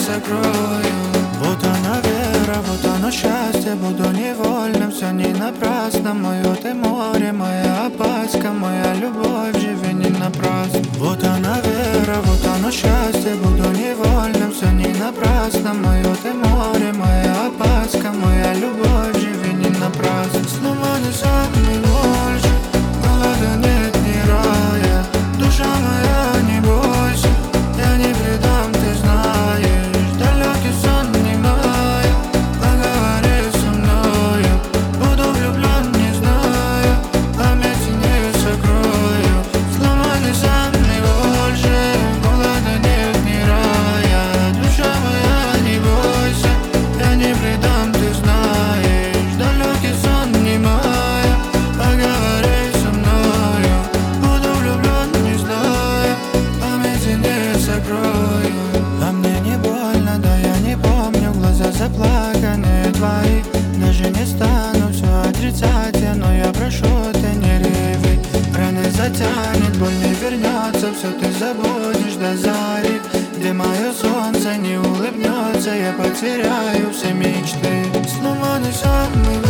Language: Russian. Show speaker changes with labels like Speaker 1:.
Speaker 1: сокрою. Вот она вера, вот оно счастье, буду невольным, все не напрасно. Мое ты море, моя опаска, моя любовь, живи не напрасно. Вот она вера, вот оно счастье, буду невольным, все не напрасно. Мое ты море, моя опаска, моя любовь, живи не напрасно. Снова не самый больше, голода нет ни рая. Душа моя, не бойся, я не предам, ты знаешь. Далекий сон не мая, поговори со мною. Буду влюблен, не знаю, память не сокрою. Снова не самый больше, голода нет ни рая. Душа моя, не бойся, я не предам, ты знаешь. Далекий сон не мая, поговори со мною. Буду влюблен, не знаю, памяти не сокрою. А мне не больно, да я не помню, глаза заплаканы твои. Даже не стану все отрицать, но я прошу, ты не реви. Раны затянет, боль не вернется, все ты забудешь до зари. Где мое солнце не улыбнется, я потеряю все мечты. Снова не самый